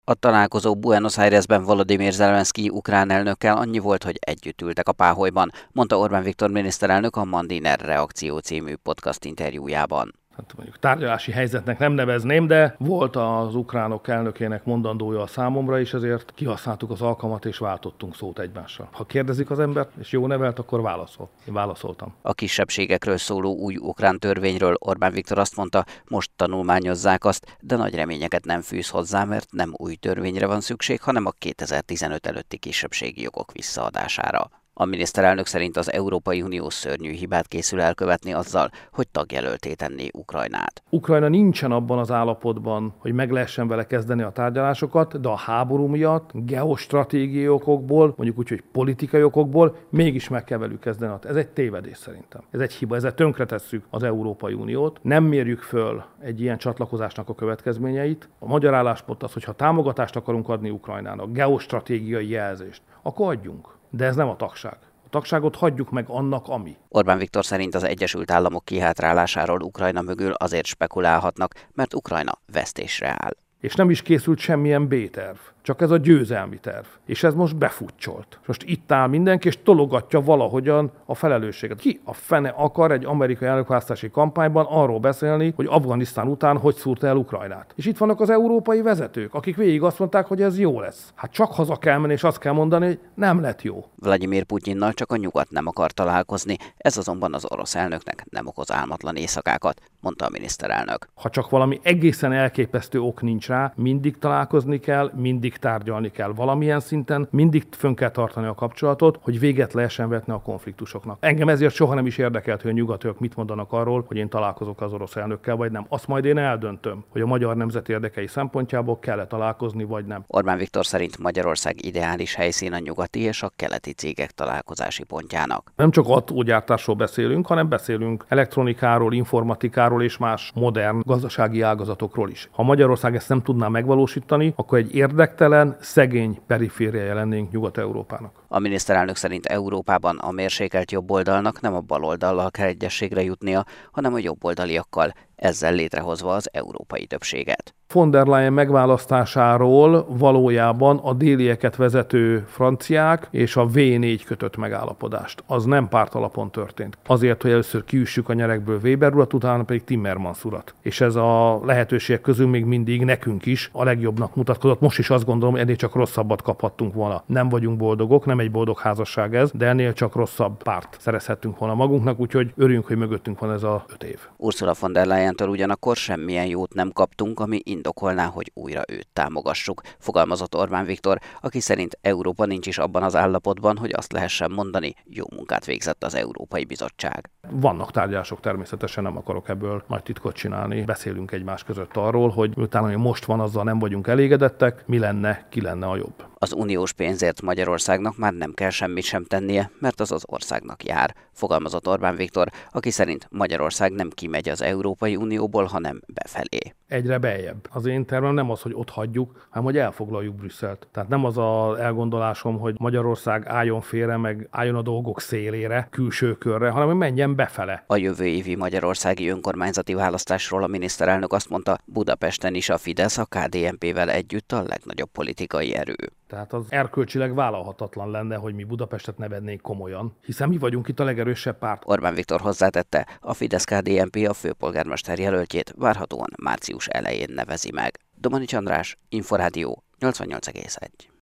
A találkozó Buenos Airesben Volodymyr Zelenszkij ukrán elnökkel annyi volt, hogy együtt ültek a páholyban, mondta Orbán Viktor miniszterelnök a Mandiner Reakció című podcast interjújában. Hát mondjuk tárgyalási helyzetnek nem nevezném, de volt az ukránok elnökének mondandója a számomra, és ezért kihasználtuk az alkalmat, és váltottunk szót egymással. Ha kérdezik az embert, és jó nevelt, akkor válaszol. Én válaszoltam. A kisebbségekről szóló új ukrán törvényről Orbán Viktor azt mondta, most tanulmányozzák azt, de nagy reményeket nem fűz hozzá, mert nem új törvényre van szükség, hanem a 2015 előtti kisebbségi jogok visszaadására. A miniszterelnök szerint az Európai Unió szörnyű hibát készül elkövetni azzal, hogy tagjelöltté tenné Ukrajnát. Ukrajna nincsen abban az állapotban, hogy meg lehessen vele kezdeni a tárgyalásokat, de a háború miatt, geostratégiai okokból, mondjuk úgy, hogy politikai okokból mégis meg kell velük kezdeni. Ez egy tévedés szerintem. Ez egy hiba, ezzel tönkretesszük az Európai Uniót. Nem mérjük föl egy ilyen csatlakozásnak a következményeit. A magyar álláspont az, hogy ha támogatást akarunk adni Ukrajnának, geostratégiai jelzést, akkor adjunk. De ez nem a tagság. A tagságot hagyjuk meg annak, ami. Orbán Viktor szerint az Egyesült Államok kihátrálásáról Ukrajna mögül azért spekulálhatnak, mert Ukrajna vesztésre áll. És nem is készült semmilyen B-terv, csak ez a győzelmi terv. És ez most befutcsolt. Most itt áll mindenki, és tologatja valahogyan a felelősséget. Ki a fene akar egy amerikai elnökválasztási kampányban arról beszélni, hogy Afganisztán után hogy szúrta el Ukrajnát? És itt vannak az európai vezetők, akik végig azt mondták, hogy ez jó lesz. Hát csak haza kell menni, és azt kell mondani, hogy nem lett jó. Vladimir Putyinnal csak a nyugat nem akar találkozni, ez azonban az orosz elnöknek nem okoz álmatlan éjszakákat, mondta a miniszterelnök. Ha csak valami egészen elképesztő ok nincs rá, mindig találkozni kell, mindig tárgyalni kell valamilyen szinten, mindig fönn kell tartani a kapcsolatot, hogy véget lehessen vetni a konfliktusoknak. Engem ezért soha nem is érdekelt, hogy a nyugatiak mit mondanak arról, hogy én találkozok az orosz elnökkel, vagy nem. Azt majd én eldöntöm, hogy a magyar nemzet érdekei szempontjából kell-e találkozni, vagy nem. Orbán Viktor szerint Magyarország ideális helyszín a nyugati és a keleti cégek találkozási pontjának. Nem csak autógyártásról beszélünk, hanem beszélünk elektronikáról, informatikáról és más modern gazdasági ágazatokról is. Ha Magyarország ezt nem tudná megvalósítani, akkor egy érdektelen, szegény perifériája lennénk Nyugat-Európának. A miniszterelnök szerint Európában a mérsékelt jobboldalnak nem a baloldallal kell egyességre jutnia, hanem a jobboldaliakkal, ezzel létrehozva az európai többséget. Von der Leyen megválasztásáról valójában a délieket vezető franciák és a V4 kötött megállapodást. Az nem pártalapon történt. Azért, hogy először kiüssük a nyerekből Weber urat, utána pedig Timmermans urat. És ez a lehetőségek közül még mindig nekünk is a legjobbnak mutatkozott. Most is azt gondolom, hogy ennél csak rosszabbat kaphattunk volna. Nem vagyunk boldogok, nem egy boldog házasság ez, de ennél csak rosszabb párt szerezhettünk volna magunknak, úgyhogy örüljünk, hogy mögöttünk van ez a 5 év. Ursula von der Leyentől ugyanakkor semmilyen jót nem kaptunk, ami indokolná, hogy újra őt támogassuk, fogalmazott Orbán Viktor, aki szerint Európa nincs is abban az állapotban, hogy azt lehessen mondani, jó munkát végzett az Európai Bizottság. Vannak tárgyalások, természetesen nem akarok ebből nagy titkot csinálni. Beszélünk egymás között arról, hogy miután ami most van, azzal nem vagyunk elégedettek, mi lenne, ki lenne a jobb. Az uniós pénzért Magyarországnak már nem kell semmit sem tennie, mert az országnak jár, fogalmazott Orbán Viktor, aki szerint Magyarország nem kimegy az Európai Unióból, hanem befelé. Egyre beljebb. Az én tervem nem az, hogy ott hagyjuk, hanem hogy elfoglaljuk Brüsszelt. Tehát nem az az elgondolásom, hogy Magyarország álljon félre, meg álljon a dolgok szélére, külső körre, hanem hogy menjen befele. A jövő évi magyarországi önkormányzati választásról a miniszterelnök azt mondta, Budapesten is a Fidesz a KDNP-vel együtt a legnagyobb politikai erő. Tehát az erkölcsileg vállalhatatlan lenne, hogy mi Budapestet ne vennénk komolyan, hiszen mi vagyunk itt a legerősebb párt. Orbán Viktor hozzátette, a Fidesz-KDNP a főpolgármester jelöltjét várhatóan március elején nevezi meg. Domanics András, Inforádió 88,1.